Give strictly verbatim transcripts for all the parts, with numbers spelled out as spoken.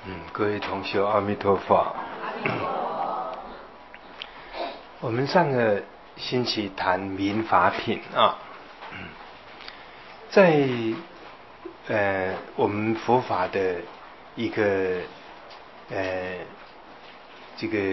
嗯，各位同修，阿弥陀佛。我们上个星期谈民法品啊，在呃我们佛法的一个呃这个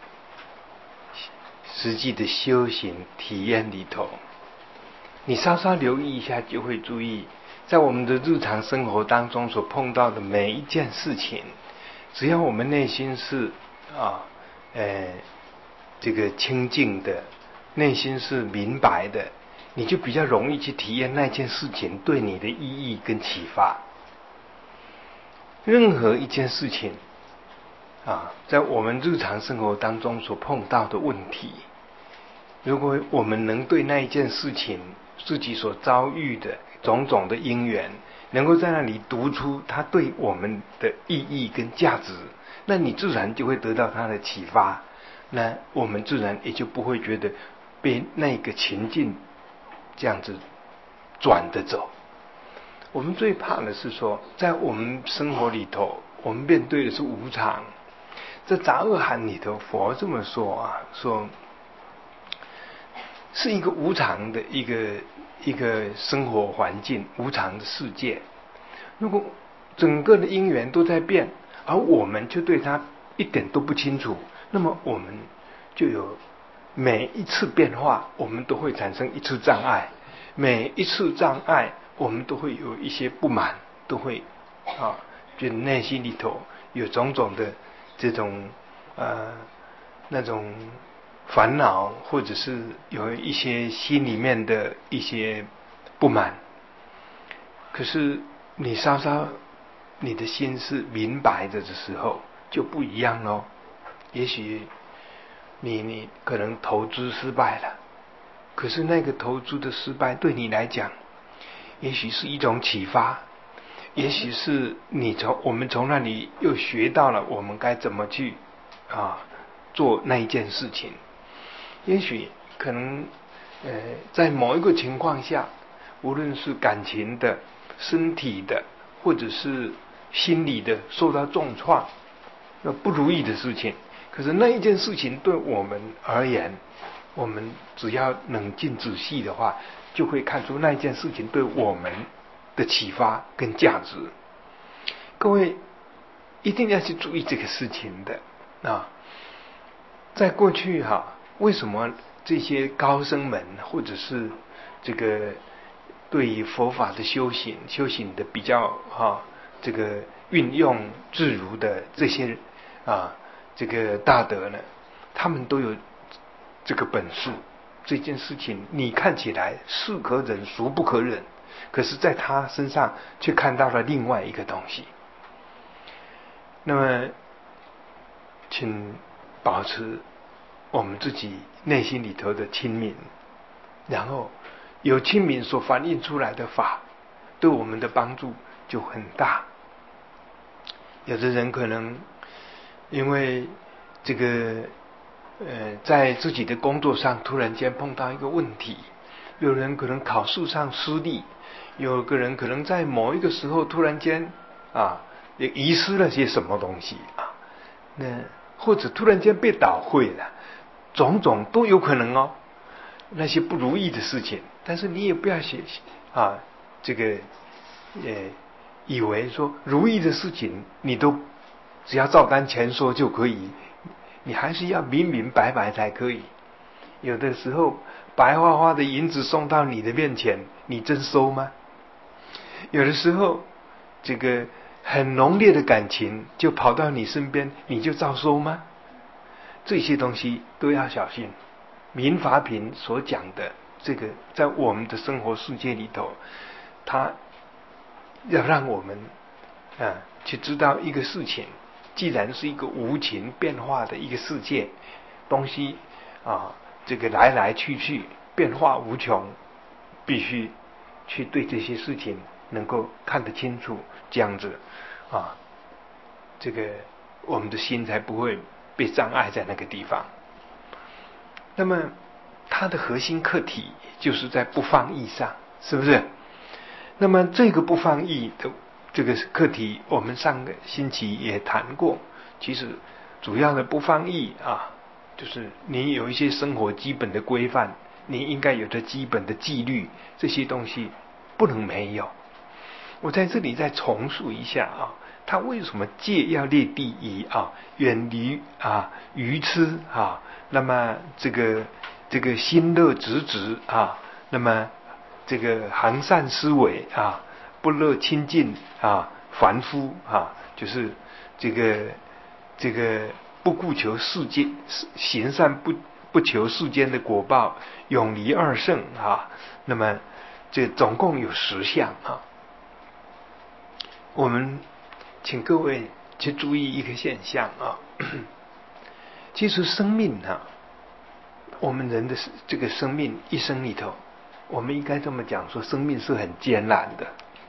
实际的修行体验里头，你稍稍留意一下，就会注意，在我们的日常生活当中所碰到的每一件事情，只要我们内心是啊，呃，这个清净的，内心是明白的，你就比较容易去体验那件事情对你的意义跟启发。任何一件事情啊，在我们日常生活当中所碰到的问题，如果我们能对那一件事情自己所遭遇的种种的因缘，能够在那里读出它对我们的意义跟价值，那你自然就会得到它的启发，那我们自然也就不会觉得被那个情境这样子转着走。我们最怕的是说，在我们生活里头，我们面对的是无常。在杂二含里头，佛这么说啊，说是一个无常的一个一个生活环境，无常的世界。如果整个的因缘都在变，而我们就对它一点都不清楚，那么我们就有每一次变化，我们都会产生一次障碍，每一次障碍，我们都会有一些不满，都会啊，觉得内心里头有种种的这种呃那种烦恼，或者是有一些心里面的一些不满。可是你稍稍你的心是明白的的时候，就不一样咯。也许你你可能投资失败了，可是那个投资的失败对你来讲，也许是一种启发，也许是你从我们从那里又学到了我们该怎么去啊做那一件事情。也许可能呃在某一个情况下，无论是感情的、身体的，或者是心理的受到重创，那不如意的事情，可是那一件事情对我们而言，我们只要冷静仔细的话，就会看出那一件事情对我们的启发跟价值。各位一定要去注意这个事情的啊！在过去哈、啊，为什么这些高僧们或者是这个对于佛法的修行修行的比较哈、啊、这个运用自如的这些啊这个大德呢，他们都有这个本事。这件事情你看起来是可忍孰不可忍，可是在他身上却看到了另外一个东西。那么请保持我们自己内心里头的清明，然后有清明所反映出来的法，对我们的帮助就很大。有的人可能因为这个呃，在自己的工作上突然间碰到一个问题，有人可能考试上失利，有个人可能在某一个时候突然间啊，也遗失了些什么东西啊，那或者突然间被倒会了，种种都有可能哦。那些不如意的事情，但是你也不要写啊，这个呃，以为说如意的事情你都只要照单全收就可以，你还是要明明白白才可以。有的时候白花花的银子送到你的面前，你真收吗？有的时候这个很浓烈的感情就跑到你身边，你就照收吗？这些东西都要小心。民法品所讲的这个，在我们的生活世界里头，它要让我们啊去知道一个事情，既然是一个无情变化的一个世界，东西啊这个来来去去，变化无穷，必须去对这些事情能够看得清楚，这样子啊，这个我们的心才不会被障碍在那个地方。那么它的核心课题就是在不放逸上，是不是？那么这个不放逸的这个课题我们上个星期也谈过，其实主要的不放逸啊，就是你有一些生活基本的规范，你应该有的基本的纪律，这些东西不能没有。我在这里再重述一下啊，他为什么戒要列第一啊？远离啊愚痴啊，那么这个这个心乐直直啊，那么这个行善思维啊，不乐亲近啊，凡夫啊，就是这个这个不顾求世间行善不不求世间的果报，永离二圣啊。那么这总共有十项啊。我们请各位去注意一个现象啊，其实生命啊，我们人的这个生命一生里头，我们应该这么讲说，生命是很艰难的，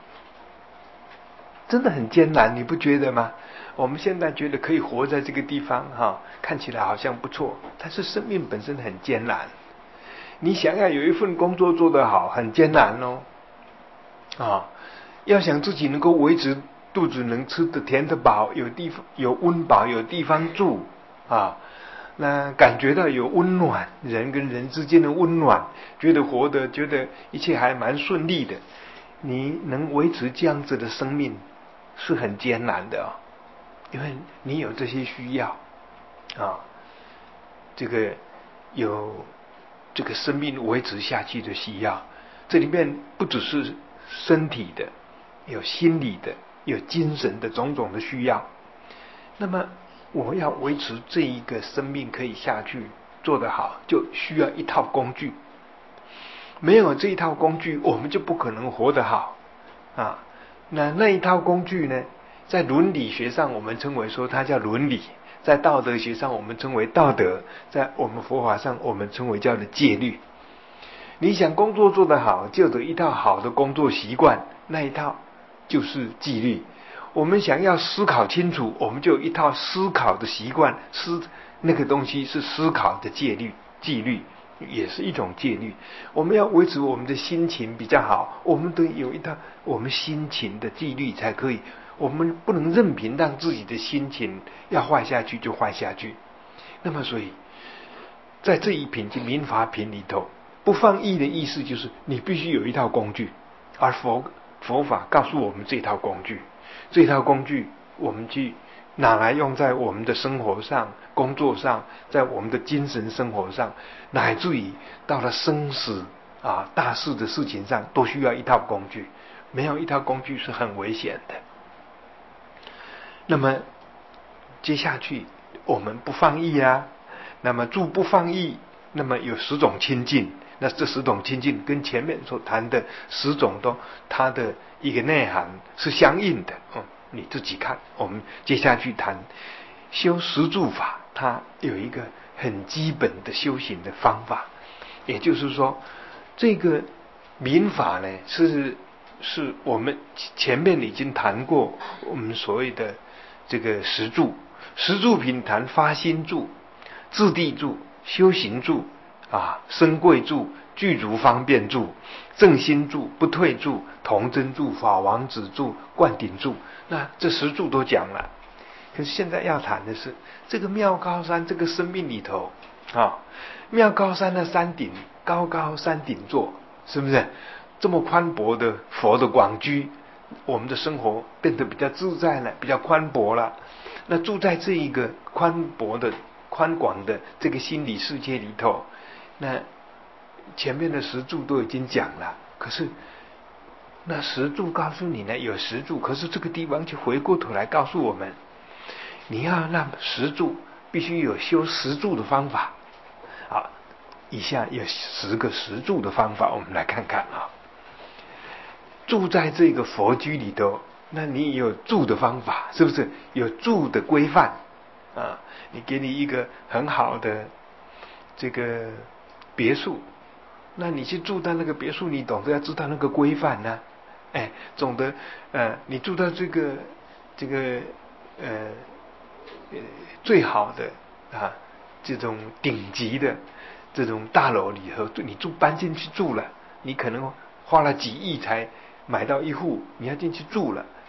真的很艰难，你不觉得吗？我们现在觉得可以活在这个地方哈，看起来好像不错，但是生命本身很艰难。你想要有一份工作做得好，很艰难哦，啊。要想自己能够维持肚子能吃得甜得饱，有地方有温饱，有地方住啊，那感觉到有温暖，人跟人之间的温暖，觉得活得觉得一切还蛮顺利的，你能维持这样子的生命是很艰难的啊，因为你有这些需要啊，这个有这个生命维持下去的需要，这里面不只是身体的，有心理的，有精神的种种的需要。那么我要维持这一个生命可以下去做得好，就需要一套工具。没有这一套工具，我们就不可能活得好啊。那那一套工具呢，在伦理学上我们称为说它叫伦理，在道德学上我们称为道德，在我们佛法上我们称为叫做戒律。你想工作做得好，就得一套好的工作习惯，那一套就是纪律。我们想要思考清楚，我们就有一套思考的习惯，思那个东西是思考的戒律，纪律也是一种戒律。我们要维持我们的心情比较好，我们得有一套我们心情的纪律才可以。我们不能任凭让自己的心情要坏下去就坏下去。那么所以在这一品经民法品里头，不放逸的意思就是你必须有一套工具，而佛佛法告诉我们这套工具，这套工具我们去拿来用在我们的生活上、工作上，在我们的精神生活上，乃至于到了生死啊大事的事情上，都需要一套工具。没有一套工具是很危险的。那么接下去我们不放逸啊，那么住不放逸，那么有十种清净，那这十种清净跟前面所谈的十种都它的一个内涵是相应的。嗯，你自己看。我们接下去谈修十住法，它有一个很基本的修行的方法，也就是说，这个民法呢是是我们前面已经谈过，我们所谓的这个十住。十住品谈发心住、自地住、修行住啊、生贵住、具足方便住、正心住、不退住、同真住、法王子住、灌顶住。那这十住都讲了，可是现在要谈的是这个妙高山这个生命里头啊，妙高山的山顶，高高山顶坐，是不是这么宽博的佛的广居，我们的生活变得比较自在了，比较宽博了。那住在这一个宽博的宽广的这个心理世界里头，那前面的十住都已经讲了，可是那十住告诉你呢，有十住，可是这个地方就回过头来告诉我们，你要让十住必须有修十住的方法。好，以下有十个十住的方法，我们来看看啊。住在这个佛居里头，那你有住的方法，是不是有住的规范啊？你给你一个很好的这个别墅，那你去住到那个别墅，你懂得要知道那个规范呢、啊？哎，总的呃，你住到这个这个呃呃最好的啊这种顶级的这种大楼里头，你住搬进去住了，你可能花了几亿才买到一户，你要进去住了，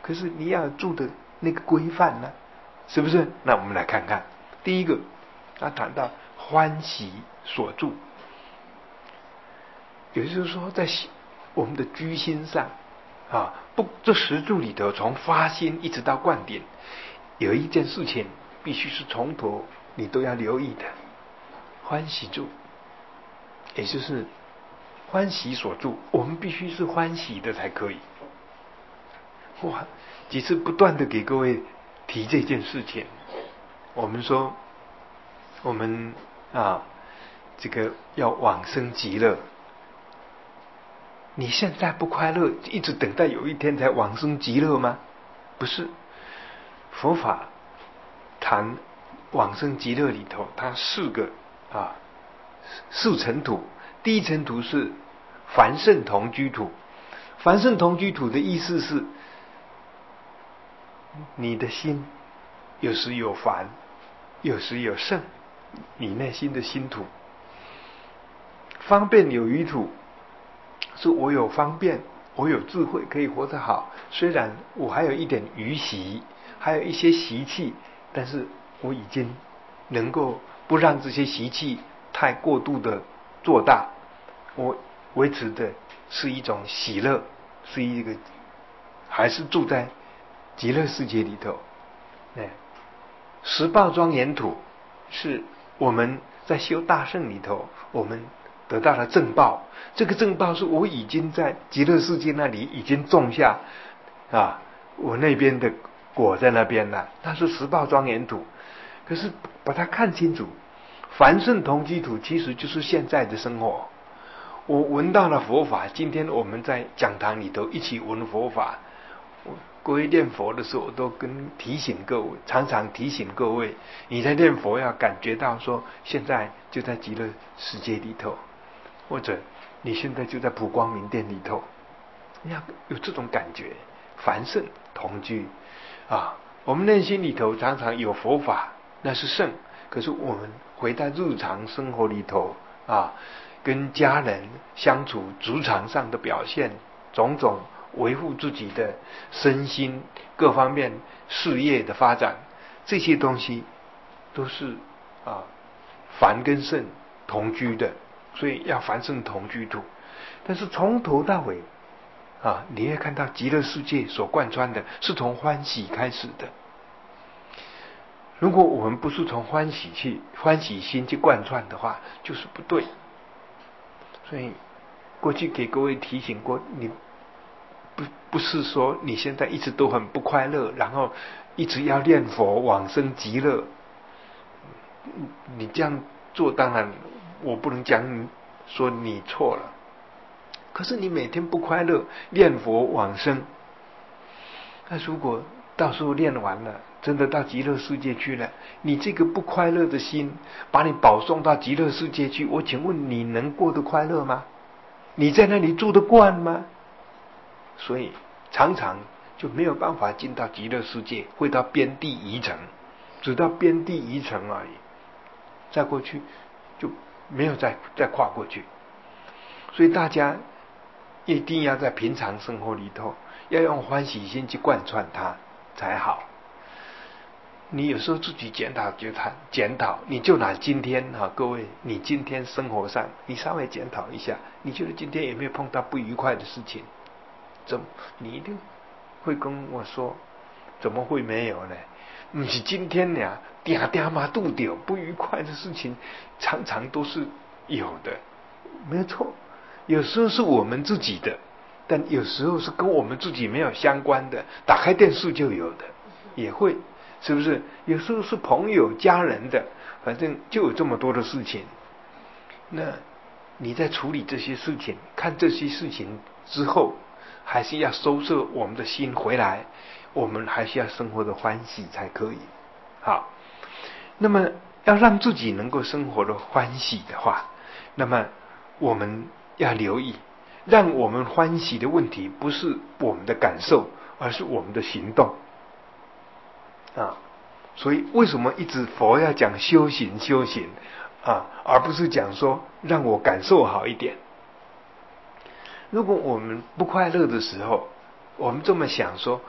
可是你要住的那个规范呢，是不是？那我们来看看，第一个，他谈到欢喜所住，也就是说，在我们的居心上啊，不，这十住里头，从发心一直到灌顶，有一件事情必须是从头你都要留意的，欢喜住，也就是欢喜所住，我们必须是欢喜的才可以。哇，几次不断的给各位提这件事情，我们说我们啊，这个要往生极乐，你现在不快乐，一直等待有一天才往生极乐吗？不是，佛法谈往生极乐里头，它四个啊四尘土，第一尘土是凡圣同居土，凡圣同居土的意思是，你的心有时有凡，有时有圣，你内心的心土。方便有余土，是我有方便，我有智慧，可以活得好。虽然我还有一点余习，还有一些习气，但是我已经能够不让这些习气太过度的做大。我维持的是一种喜乐，是一个还是住在极乐世界里头。哎，十报庄严土是我们在修大圣里头，我们得到了正报。这个正报是我已经在极乐世界那里已经种下啊，我那边的果在那边了，那是十报庄严土。可是把它看清楚，凡圣同居土其实就是现在的生活。我闻到了佛法，今天我们在讲堂里头一起闻佛法，各位念佛的时候，我都跟提醒各位，常常提醒各位，你在念佛要感觉到说，现在就在极乐世界里头，或者你现在就在普光明殿里头，你要有这种感觉。凡圣同居啊，我们内心里头常常有佛法，那是圣。可是我们回到日常生活里头啊，跟家人相处，职场上的表现，种种维护自己的身心各方面事业的发展，这些东西都是啊凡跟圣同居的，所以要凡圣同居土。但是从头到尾啊，你会看到极乐世界所贯穿的是从欢喜开始的。如果我们不是从欢喜去欢喜心去贯穿的话，就是不对。所以过去给各位提醒过，你不不是说你现在一直都很不快乐，然后一直要念佛往生极乐。你这样做，当然我不能讲说你错了。可是你每天不快乐，念佛往生，那如果到时候念完了，真的到极乐世界去了，你这个不快乐的心把你保送到极乐世界去，我请问你能过得快乐吗？你在那里住得惯吗？所以常常就没有办法进到极乐世界，会到边地疑城，只到边地疑城而已，再过去就没有再再跨过去。所以大家一定要在平常生活里头，要用欢喜心去贯穿它才好。你有时候自己检讨就谈检讨，你就拿今天哈，各位，你今天生活上你稍微检讨一下，你觉得今天有没有碰到不愉快的事情？怎么你一定会跟我说，怎么会没有呢？不是今天呀，定定嘛度掉不愉快的事情，常常都是有的，没错。有时候是我们自己的，但有时候是跟我们自己没有相关的，打开电视就有的，也会，是不是？有时候是朋友家人的，反正就有这么多的事情。那你在处理这些事情，看这些事情之后，还是要收摄我们的心回来，我们还是要生活的欢喜才可以。好，那么要让自己能够生活的欢喜的话，那么我们要留意，让我们欢喜的问题不是我们的感受，而是我们的行动啊。所以为什么一直佛要讲修行修行啊，而不是讲说让我感受好一点？如果我们不快乐的时候，我们这么想说，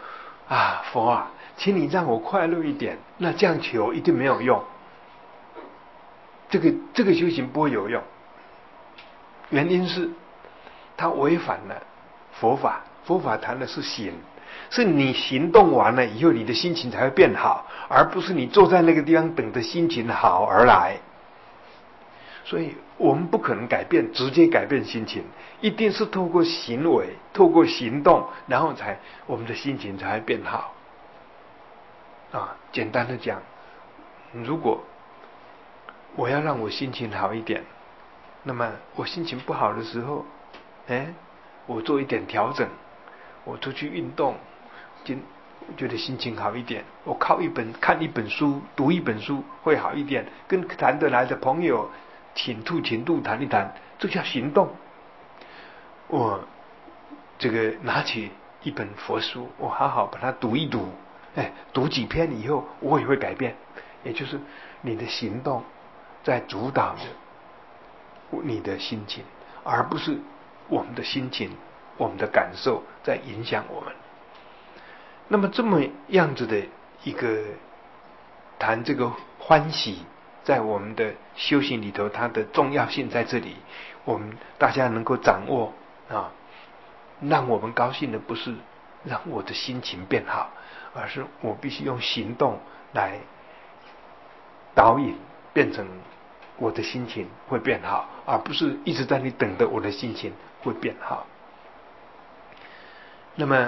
啊，佛啊，请你让我快乐一点，那这样求一定没有用，这个这个修行不会有用。原因是它违反了佛法，佛法谈的是行，是你行动完了以后，你的心情才会变好，而不是你坐在那个地方等着心情好而来。所以我们不可能改变，直接改变心情，一定是透过行为，透过行动，然后才我们的心情才会变好。啊，简单的讲，如果我要让我心情好一点，那么我心情不好的时候，哎，我做一点调整，我出去运动，今觉得心情好一点，我靠一本看一本书，读一本书会好一点，跟谈得来的朋友倾吐倾吐谈一谈，这叫行动。我这个拿起一本佛书，我好好把它读一读，哎，读几篇以后，我也会改变。也就是你的行动在主导着你的心情，而不是我们的心情、我们的感受在影响我们。那么这么样子的一个谈这个欢喜，在我们的修行里头，它的重要性在这里，我们大家能够掌握啊。让我们高兴的不是让我的心情变好，而是我必须用行动来导引，变成我的心情会变好，而不是一直在你等着我的心情会变好。那么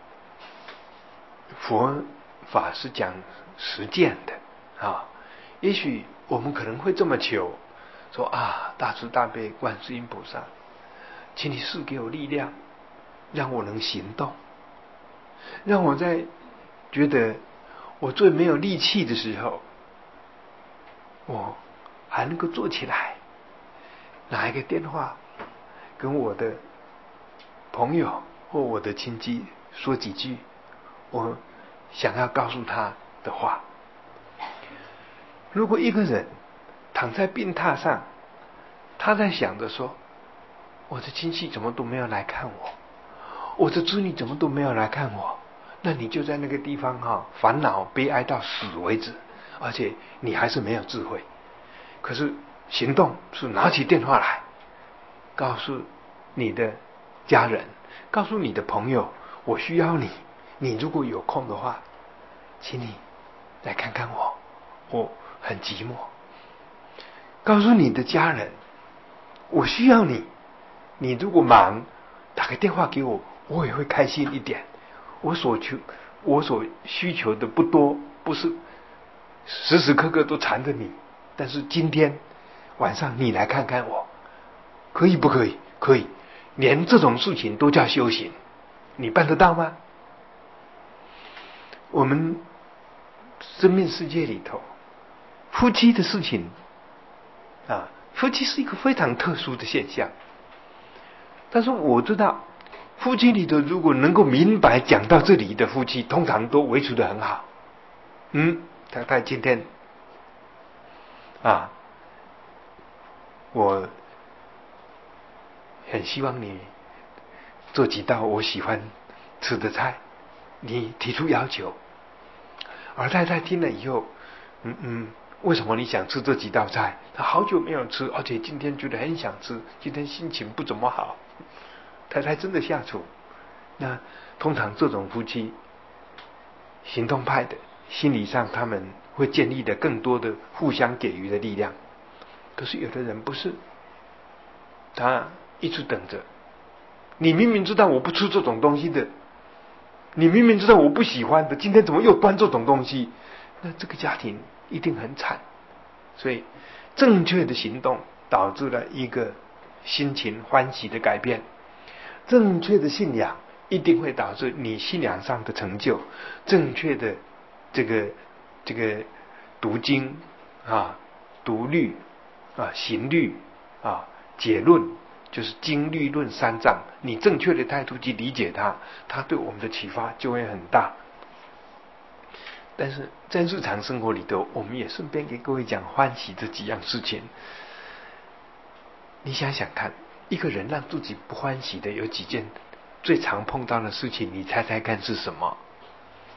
佛法是讲实践的啊，也许我们可能会这么求，说啊，大慈大悲观世音菩萨，请你赐给我力量，让我能行动，让我在觉得我最没有力气的时候，我还能够做起来，拿一个电话跟我的朋友或我的亲戚说几句我想要告诉他的话。如果一个人躺在病榻上，他在想着说，我的亲戚怎么都没有来看我，我的子女怎么都没有来看我，那你就在那个地方哈、哦，烦恼悲哀到死为止，而且你还是没有智慧。可是行动是拿起电话来，告诉你的家人，告诉你的朋友，我需要你，你如果有空的话，请你来看看我，我很寂寞。告诉你的家人，我需要你，你如果忙，打个电话给我，我也会开心一点。我所求，我所需求的不多，不是时时刻刻都缠着你，但是今天晚上你来看看我，可以不可以？可以。连这种事情都叫修行，你办得到吗？我们生命世界里头，夫妻的事情啊，夫妻是一个非常特殊的现象。但是我知道，夫妻里头如果能够明白讲到这里的夫妻，通常都维持得很好。嗯，太太今天啊，我很希望你做几道我喜欢吃的菜，你提出要求。而太太听了以后，嗯嗯，为什么你想吃这几道菜？他好久没有吃，而且今天觉得很想吃，今天心情不怎么好。太太真的下厨。那通常这种夫妻，行动派的，心理上他们会建立的更多的互相给予的力量。可是有的人不是，他一直等着。你明明知道我不吃这种东西的，你明明知道我不喜欢的，今天怎么又端这种东西？那这个家庭一定很惨。所以正确的行动导致了一个心情欢喜的改变，正确的信仰一定会导致你信仰上的成就，正确的这个这个读经啊、读律啊、行律啊、解论，就是经律论三藏，你正确的态度去理解它，它对我们的启发就会很大。但是在日常生活里头，我们也顺便给各位讲欢喜这几样事情。你想想看，一个人让自己不欢喜的有几件最常碰到的事情，你猜猜看是什么？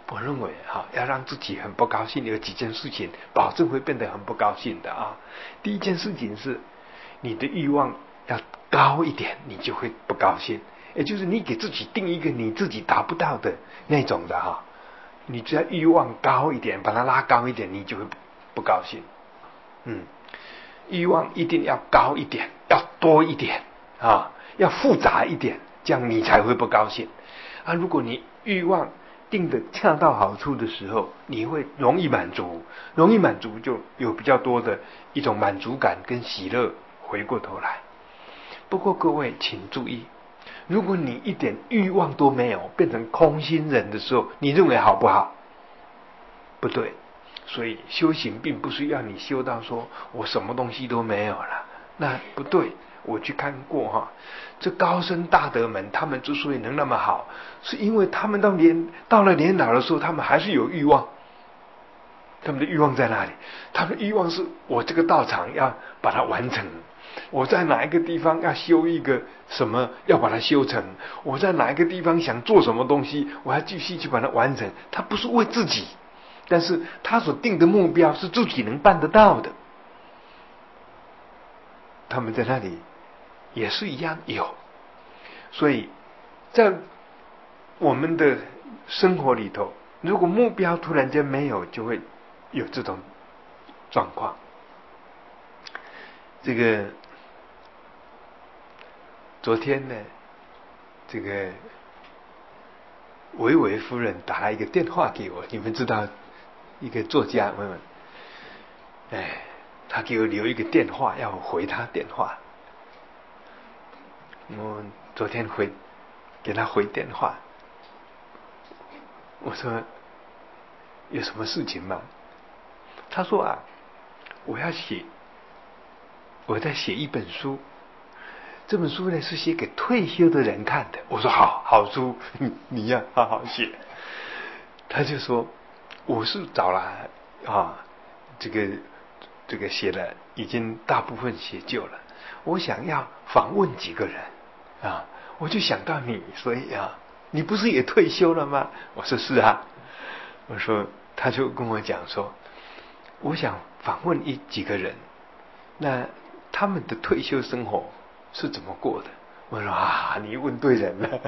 我认为哈，要让自己很不高兴，有几件事情保证会变得很不高兴的啊。第一件事情是，你的欲望要高一点，你就会不高兴。也就是你给自己定一个你自己达不到的那种的哈，你只要欲望高一点，把它拉高一点，你就会不高兴。嗯，欲望一定要高一点，要多一点啊，要复杂一点，这样你才会不高兴啊。如果你欲望定的恰到好处的时候，你会容易满足，容易满足就有比较多的一种满足感跟喜乐回过头来。不过各位请注意，如果你一点欲望都没有，变成空心人的时候，你认为好不好？不对。所以修行并不是要你修到说我什么东西都没有了，那不对。我去看过哈，这高僧大德们，他们之所以能那么好，是因为他们到年到了年老的时候，他们还是有欲望。他们的欲望在哪里？他们的欲望是我这个道场要把它完成，我在哪一个地方要修一个什么，要把它修成，我在哪一个地方想做什么东西，我要继续去把它完成。他不是为自己，但是他所定的目标是自己能办得到的。他们在那里也是一样有，所以在我们的生活里头，如果目标突然间没有，就会有这种状况。这个昨天呢，这个维维夫人打了一个电话给我，你们知道一个作家问问，哎，他给我留一个电话，要我回他电话。我昨天回给他回电话，我说有什么事情吗？他说啊，我要写，我在写一本书，这本书呢是写给退休的人看的。我说好，好书，你你要好好写。他就说我是找了啊，这个这个写了，已经大部分写就了。我想要访问几个人啊，我就想到你，所以啊，你不是也退休了吗？我说是啊。我说，他就跟我讲说，我想访问一几个人，那他们的退休生活是怎么过的？我说啊，你问对人了。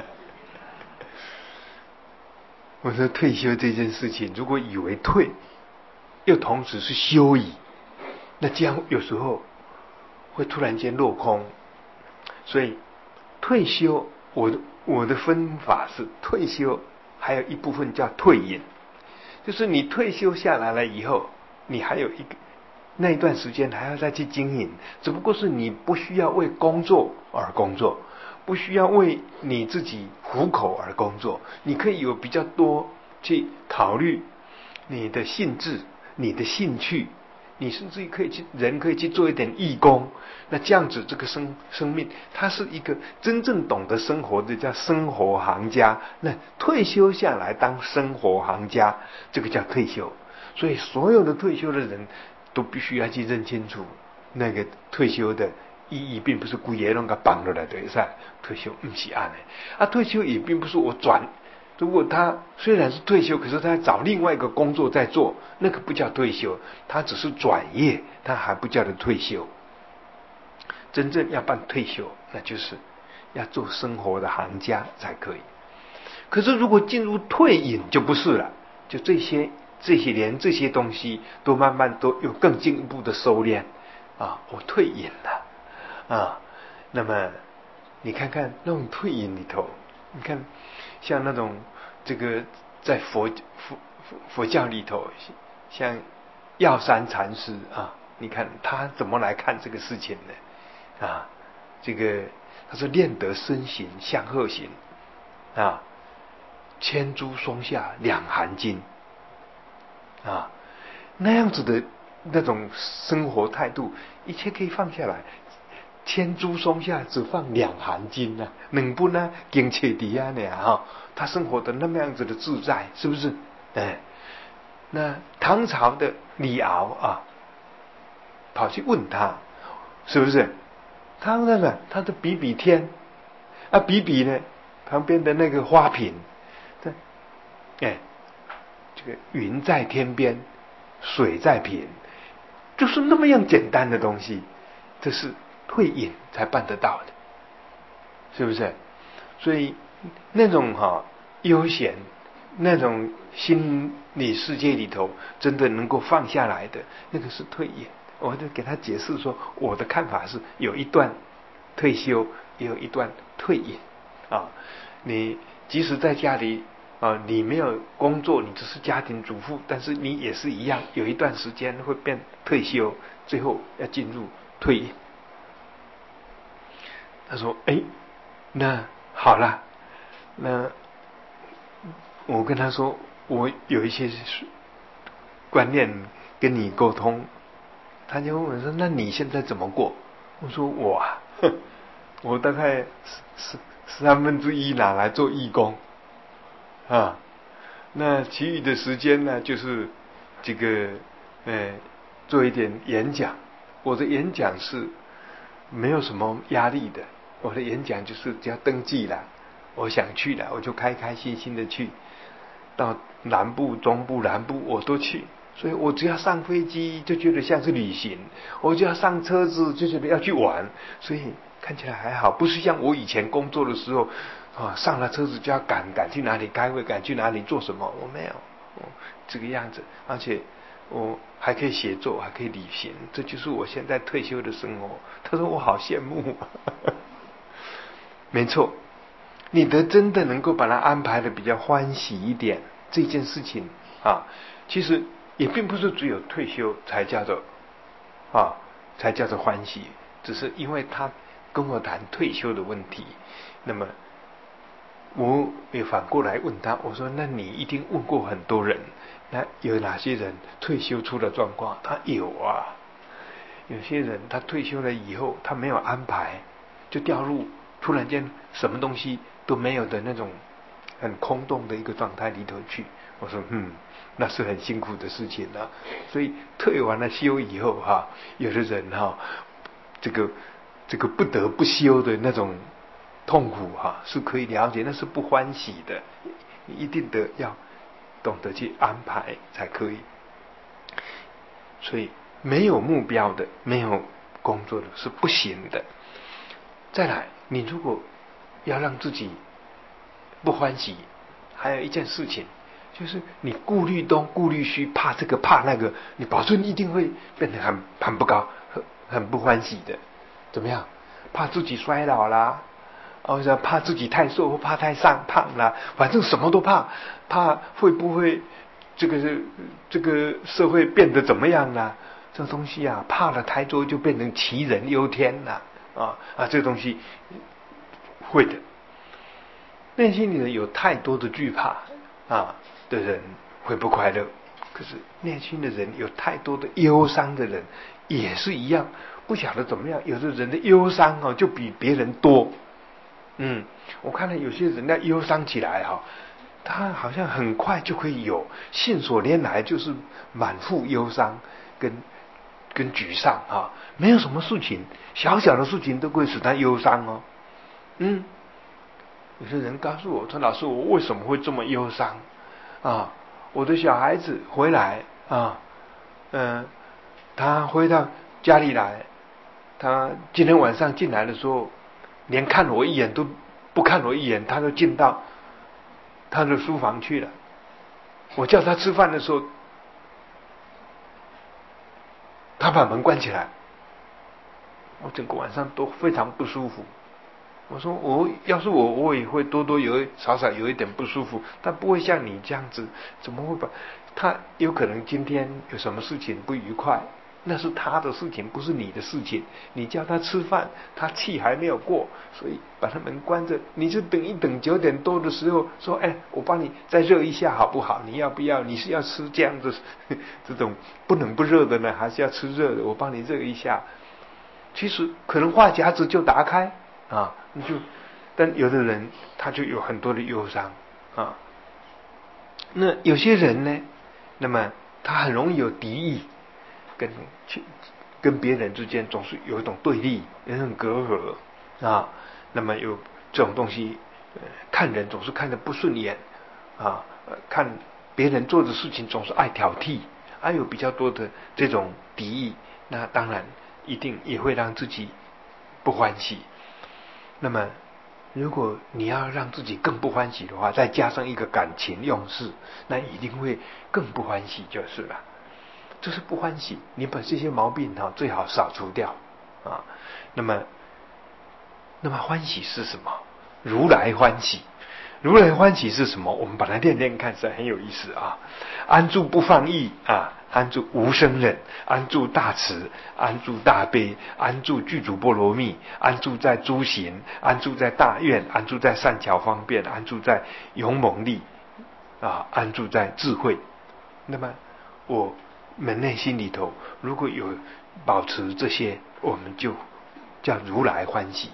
我说退休这件事情，如果以为退，又同时是休矣，那这样有时候会突然间落空。所以退休，我的我的分法是退休，还有一部分叫退隐，就是你退休下来了以后，你还有一个那一段时间还要再去经营，只不过是你不需要为工作而工作，不需要为你自己糊口而工作，你可以有比较多去考虑你的兴致、你的兴趣，你甚至可以去人可以去做一点义工。那这样子，这个生生命，它是一个真正懂得生活的叫生活行家。那退休下来当生活行家，这个叫退休。所以所有的退休的人都必须要去认清楚，那个退休的意义并不是故意让他绑落来对噻，退休不是安的啊，退休也并不是我转。如果他虽然是退休，可是他找另外一个工作在做，那个不叫退休，他只是转业，他还不叫做退休。真正要办退休，那就是要做生活的行家才可以。可是如果进入退隐就不是了，就这些这些连这些东西都慢慢都有更进一步的收敛啊，我退隐了啊。那么你看看那种退隐里头，你看像那种这个在佛佛佛教里头，像药山禅师啊，你看他怎么来看这个事情呢？啊，这个他说练得身形像鹤行啊，千株松下两寒金啊，那样子的那种生活态度，一切可以放下来。千株松下只放两寒金啊，能不呢？经切底下呢哈，他生活的那么样子的自在，是不是？哎，那唐朝的李敖啊，跑去问他，是不是？他那个他的比比天啊，比比呢旁边的那个花瓶，对，哎， 这个云在天边，水在瓶，就是那么样简单的东西，这是退隐才办得到的，是不是？所以那种哈、哦、悠闲，那种心理世界里头真的能够放下来的，那个是退隐。我就给他解释说，我的看法是有一段退休，也有一段退隐啊。你即使在家里啊，你没有工作，你只是家庭主妇，但是你也是一样，有一段时间会变退休，最后要进入退隐。他说：“哎，那好了，那我跟他说，我有一些观念跟你沟通。”他就问我说：“那你现在怎么过？”我说：“我啊，我大概十十三分之一拿来做义工啊，那其余的时间呢，就是这个呃做一点演讲。我的演讲是没有什么压力的，我的演讲就是只要登记了，我想去了，我就开开心心的去，到南部、中部、南部我都去。”所以我只要上飞机就觉得像是旅行，我就要上车子就觉得要去玩，所以看起来还好，不是像我以前工作的时候啊，上了车子就要赶赶去哪里开会，赶去哪里做什么，我没有，我这个样子，而且我还可以写作，还可以旅行，这就是我现在退休的生活。他说我好羡慕，没错，你得真的能够把它安排的比较欢喜一点，这件事情啊，其实也并不是只有退休才叫做啊，才叫做欢喜，只是因为他跟我谈退休的问题，那么我也反过来问他，我说：“那你一定问过很多人，那有哪些人退休出了状况？”他有啊，有些人他退休了以后，他没有安排，就掉入突然间什么东西都没有的那种很空洞的一个状态里头去。我说：“嗯。”那是很辛苦的事情了、啊，所以退完了休以后哈、啊，有的人哈、啊，这个这个不得不休的那种痛苦哈、啊，是可以了解，那是不欢喜的，一定的要懂得去安排才可以。所以没有目标的，没有工作的是不行的。再来，你如果要让自己不欢喜，还有一件事情。就是你顾虑东顾虑西，怕这个怕那个，你保证一定会变得很很不高，很很不欢喜的。怎么样？怕自己衰老啦，或者怕自己太瘦，或怕太上胖啦，反正什么都怕。怕会不会这个这个社会变得怎么样啦？这东西啊，怕了太多就变成杞人忧天了啊啊！这东西会的。内心里呢有太多的惧怕啊。的人会不快乐，可是内心的人有太多的忧伤的人也是一样，不晓得怎么样，有的人的忧伤哦就比别人多。嗯，我看到有些人那忧伤起来哈、哦，他好像很快就可以有，信手拈来就是满腹忧伤跟跟沮丧哈、哦，没有什么事情，小小的事情都会使他忧伤哦。嗯，有些人告诉我说：“老师，我为什么会这么忧伤？”啊，我的小孩子回来啊，嗯、呃，他回到家里来，他今天晚上进来的时候，连看我一眼都不看我一眼，他就进到他的书房去了。我叫他吃饭的时候，他把门关起来，我整个晚上都非常不舒服。我说我要是我我也会多多有少少有一点不舒服，但不会像你这样子，怎么会把他有可能今天有什么事情不愉快，那是他的事情，不是你的事情。你叫他吃饭，他气还没有过，所以把他门关着，你就等一等，九点多的时候说，哎，我帮你再热一下好不好？你要不要？你是要吃这样子这种不冷不热的呢，还是要吃热的？我帮你热一下。其实可能话匣子就打开啊，你就，但有的人他就有很多的忧伤啊。那有些人呢，那么他很容易有敌意，跟去跟别人之间总是有一种对立，有一种隔阂啊。那么有这种东西，呃，看人总是看得不顺眼啊，呃，看别人做的事情总是爱挑剔，还有比较多的这种敌意，那当然一定也会让自己不欢喜。那么如果你要让自己更不欢喜的话，再加上一个感情用事，那一定会更不欢喜就是了。这是不欢喜，你把这些毛病哈最好扫除掉啊。那么，那么欢喜是什么？如来欢喜。如来欢喜是什么？我们把它练练看，是很有意思啊。安住不放逸啊，安住无生忍，安住大慈，安住大悲，安住具足波罗蜜，安住在诸行，安住在大愿，安住在善巧方便，安住在勇猛力啊，安住在智慧。那么我们内心里头如果有保持这些，我们就叫如来欢喜。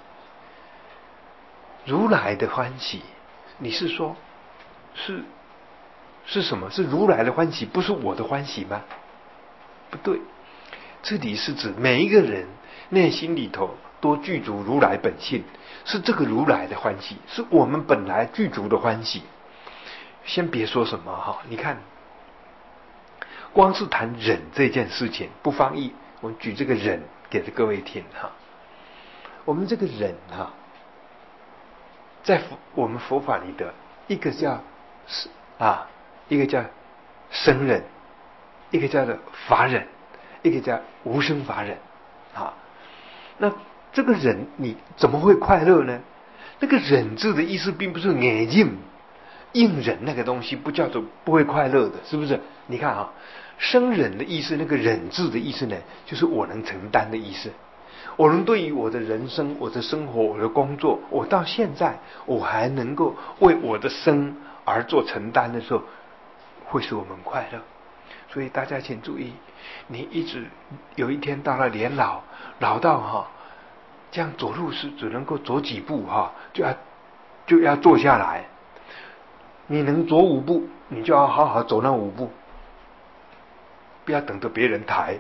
如来的欢喜，你是说是是什么？是如来的欢喜，不是我的欢喜吗？不对，这里是指每一个人内心里头都具足如来本性，是这个如来的欢喜，是我们本来具足的欢喜。先别说什么哈，你看光是谈忍这件事情不放逸，我举这个忍给各位听哈。我们这个忍哈，在我们佛法里的一个叫啊，一个叫生忍，一个叫做法忍，一个叫无生法忍啊。那这个忍你怎么会快乐呢？那个忍字的意思并不是硬硬硬忍那个东西，不叫做不会快乐的，是不是？你看啊，生忍的意思，那个忍字的意思呢，就是我能承担的意思。我能对于我的人生、我的生活、我的工作，我到现在我还能够为我的生而做承担的时候，会使我们快乐。所以大家请注意，你一直有一天到了年老，老到哈，这样走路是只能够走几步哈，就要就要坐下来。你能走五步，你就要好好走那五步，不要等着别人抬。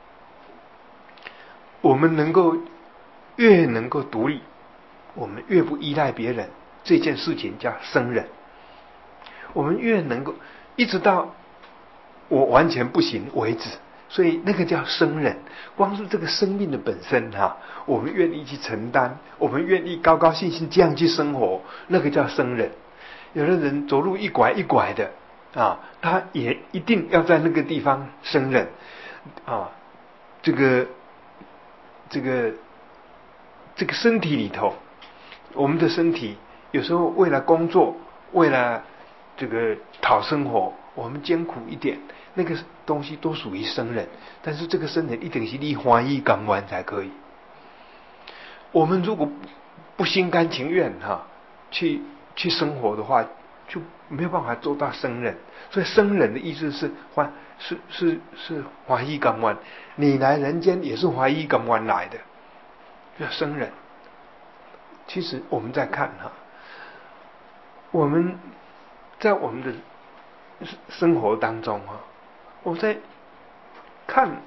我们能够越能够独立，我们越不依赖别人，这件事情叫生忍。我们越能够一直到我完全不行为止，所以那个叫生忍。光是这个生命的本身哈，我们愿意去承担，我们愿意高高兴兴这样去生活，那个叫生忍。有的人走路一拐一拐的啊，他也一定要在那个地方生忍啊，这个这个这个身体里头，我们的身体有时候为了工作，为了这个讨生活，我们艰苦一点，那个东西都属于生忍。但是这个生忍一定是你欢喜甘愿才可以。我们如果不心甘情愿哈，去去生活的话，就没有办法做到生忍。所以生忍的意思是欢是是是欢喜甘愿，你来人间也是欢喜甘愿来的，叫生忍。其实我们在看哈，我们在我们的生活当中哈，我在看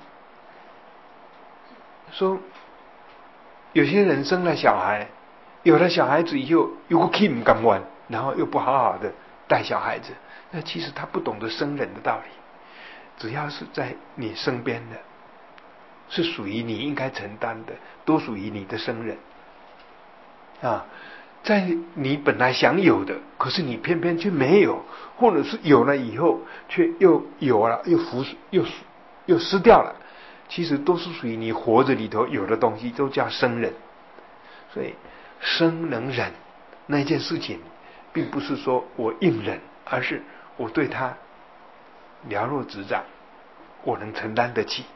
说，有些人生了小孩，有了小孩子以后又不不甘愿，然后又不好好的带小孩子，那其实他不懂得生忍的道理。只要是在你身边的，是属于你应该承担的，都属于你的生忍啊。在你本来想有的，可是你偏偏却没有，或者是有了以后却又有了，又服又又失掉了，其实都是属于你活着里头有的东西，都叫生忍。所以生能忍那件事情，并不是说我硬忍，而是我对他了若指掌，我能承担得起，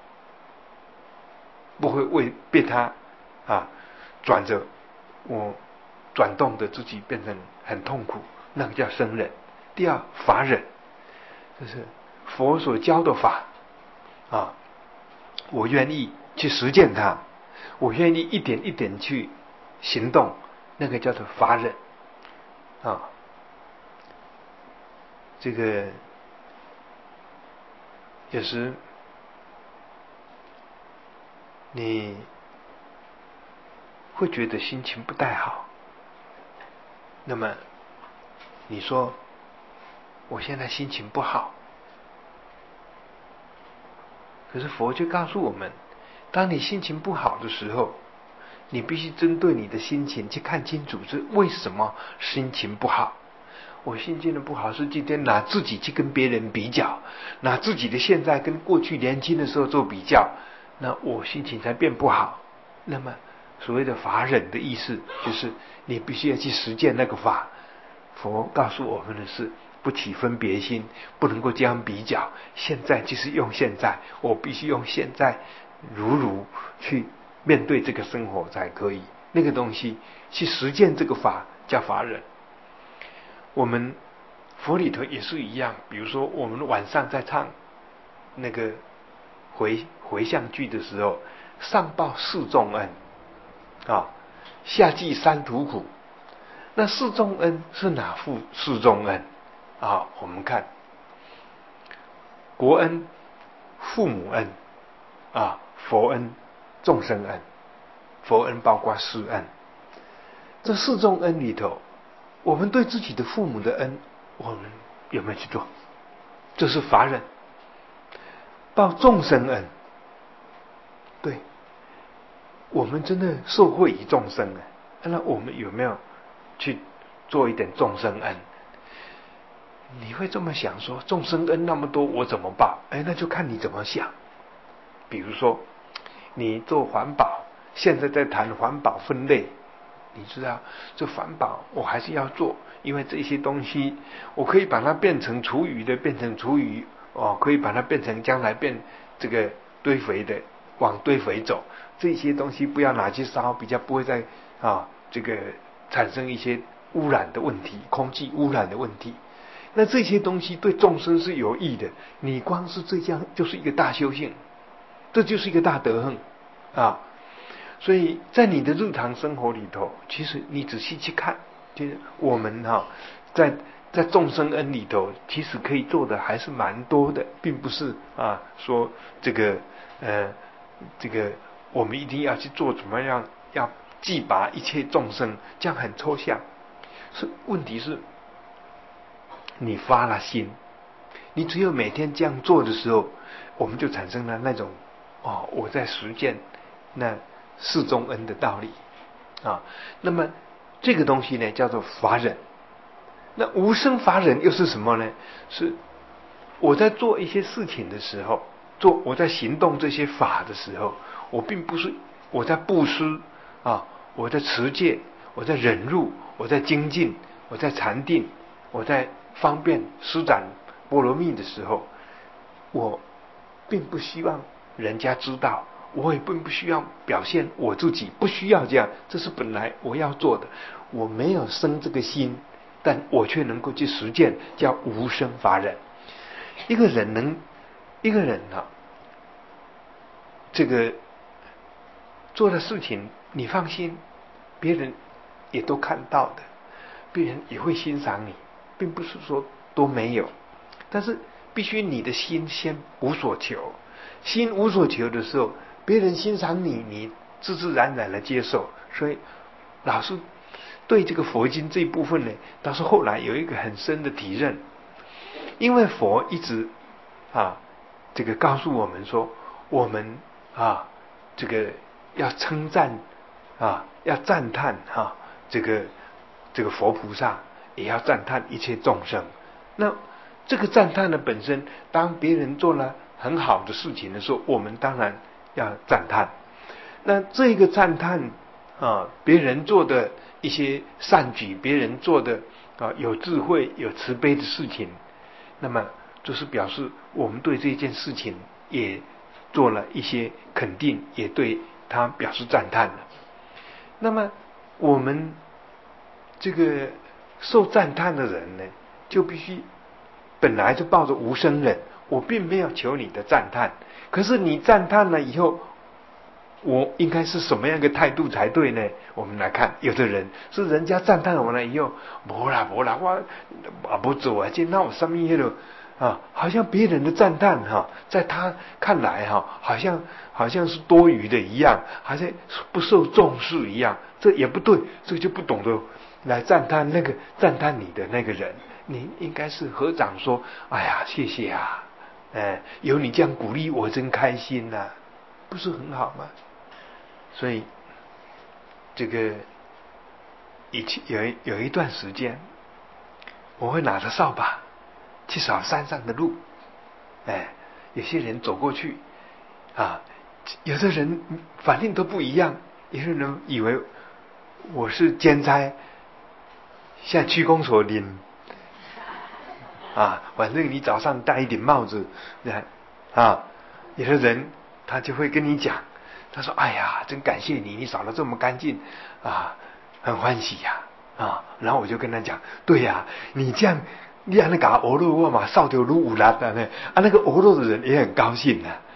不会为被他啊转着我转动的自己变成很痛苦，那个叫生忍。第二，法忍，就是佛所教的法啊，我愿意去实践它，我愿意一点一点去行动，那个叫做法忍啊。这个有时你会觉得心情不太好，那么你说我现在心情不好。可是佛就告诉我们，当你心情不好的时候，你必须针对你的心情去看清楚是为什么心情不好。我心情的不好是今天拿自己去跟别人比较，拿自己的现在跟过去年轻的时候做比较，那我心情才变不好。那么所谓的法忍的意思，就是你必须要去实践那个法。佛告诉我们的是不起分别心，不能够这样比较。现在就是用现在，我必须用现在如如去面对这个生活才可以。那个东西去实践这个法叫法忍。我们佛里头也是一样，比如说我们晚上在唱那个回回向句的时候，上报四重恩啊，下济三途苦。那四重恩是哪副四重恩啊？我们看国恩、父母恩啊、佛恩、众生恩。佛恩包括四恩。这四重恩里头，我们对自己的父母的恩，我们有没有去做？这是法忍。报众生恩，对，我们真的受惠于众生啊。那我们有没有去做一点众生恩？你会这么想说，众生恩那么多，我怎么报？哎，那就看你怎么想。比如说，你做环保，现在在谈环保分类，你知道这环保我还是要做，因为这些东西我可以把它变成厨余的，变成厨余哦，可以把它变成将来变这个堆肥的，往堆肥走。这些东西不要拿去烧，比较不会再啊这个产生一些污染的问题，空气污染的问题。那这些东西对众生是有益的，你光是这样就是一个大修行，这就是一个大德行啊。所以在你的日常生活里头，其实你仔细去看，就是我们哈、啊、在在众生恩里头，其实可以做的还是蛮多的，并不是啊说这个呃这个我们一定要去做怎么样要济拔一切众生，这样很抽象。是问题是你发了心，你只有每天这样做的时候，我们就产生了那种哦我在实践那四重恩的道理啊。那么这个东西呢叫做法忍。那无生法忍又是什么呢？是我在做一些事情的时候，做我在行动这些法的时候，我并不是我在布施啊，我在持戒，我在忍辱，我在精进，我在禅定，我在方便施展波罗蜜的时候，我并不希望人家知道，我也并不需要表现我自己，不需要这样，这是本来我要做的。我没有生这个心，但我却能够去实践，叫无生法忍。一个人能，一个人啊，这个做的事情，你放心，别人也都看到的，别人也会欣赏你，并不是说都没有，但是必须你的心先无所求。心无所求的时候，别人欣赏你，你自自然然的接受。所以老师对这个佛经这一部分呢，倒是后来有一个很深的体认。因为佛一直啊，这个告诉我们说，我们啊，这个要称赞啊，要赞叹啊，这个这个佛菩萨，也要赞叹一切众生。那这个赞叹的本身，当别人做了很好的事情的时候，我们当然要赞叹。那这个赞叹啊，别人做的一些善举，别人做的啊有智慧、有慈悲的事情，那么就是表示我们对这件事情也做了一些肯定，也对他表示赞叹了。那么我们这个受赞叹的人呢，就必须本来就抱着无生忍，我并没有求你的赞叹，可是你赞叹了以后，我应该是什么样的态度才对呢？我们来看，有的人是人家赞叹完了以后，没啦没啦，我啊不做啊，这那我什么嘢了啊？好像别人的赞叹哈、啊，在他看来哈、啊，好像好像是多余的一样，好像不受重视一样，这也不对，这就不懂得来赞叹那个赞叹你的那个人。 你应该是合掌说：“哎呀，谢谢啊，哎，有你这样鼓励我，真开心呐、啊，不是很好吗？”所以，这个以前有一有一段时间，我会拿着扫把去扫山上的路，哎，有些人走过去，啊，有的人反应都不一样，有的人以为我是兼差，像区公所领。啊，反正你早上戴一顶帽子，啊，有的人他就会跟你讲，他说：“哎呀，真感谢你，你扫得这么干净，啊，很欢喜呀、啊，啊。”然后我就跟他讲：“对呀、啊，你这样，你让那个欧陆我嘛扫掉路五拉的呢，啊，那个欧陆的人也很高兴啊，